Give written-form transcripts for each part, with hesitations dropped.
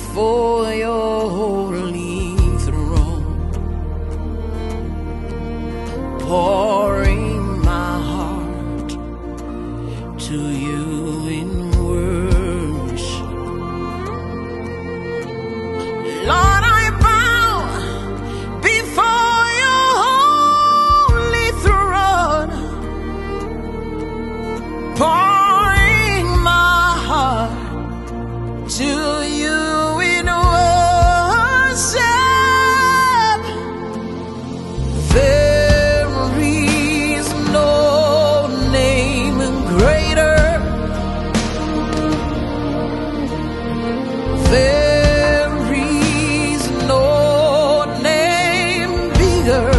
before your holy throne, pouring my heart to you in worship. Lord, I bow before your holy throne, pouring my heart to you in worship. There is no name greater. There is no name bigger.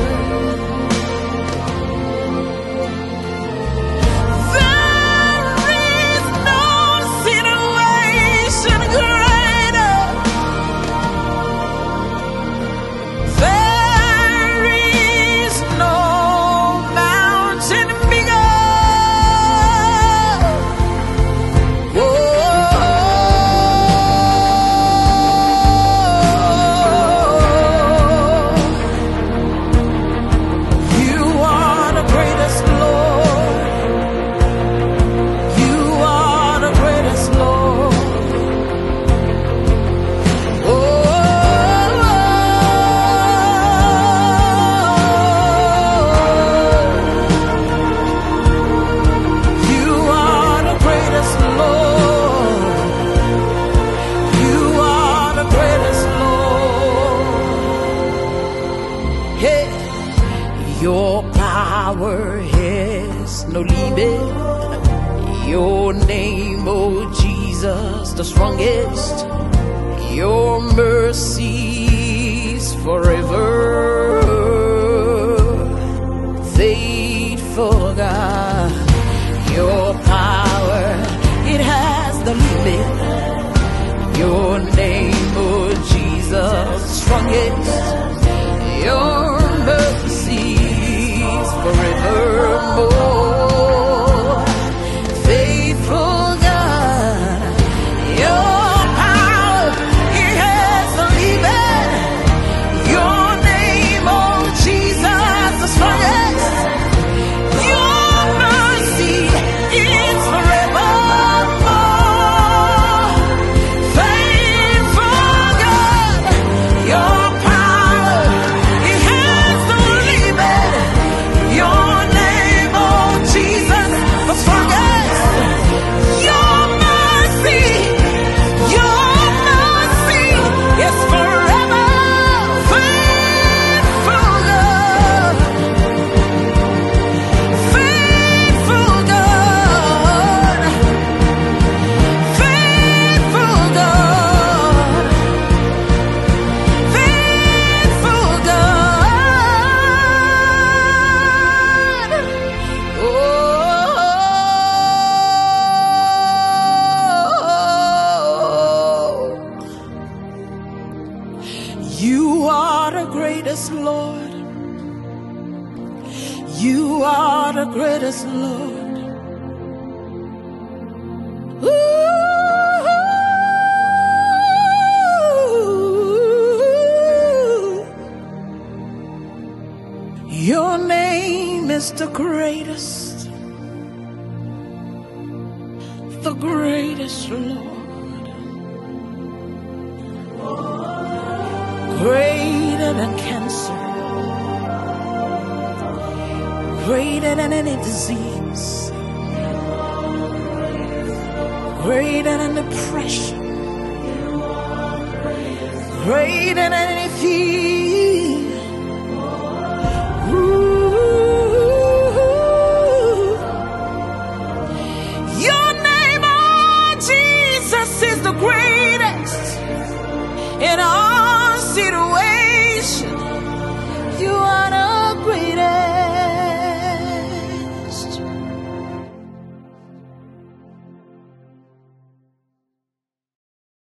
Your power has no limit. Your name, oh Jesus, the strongest. Your mercies forever. Faithful God, your power, it has no limit. Your name, oh Jesus, strongest. Your mercies forevermore. Faithful God, your power, it has no limit. Your name, oh Jesus, the strongest. Your mercy is forevermore. Faithful God, your power, it has no limit. Your name, oh Jesus, the strongest. Your mercy is forever. Faithful God, faithful God, faithful God, faithful God. Oh, you are the greatest, Lord. You are the greatest, Lord. Ooh. Your name is the greatest, Lord. Greater than cancer, greater than any disease, greater than depression, greater than any fear. Ooh.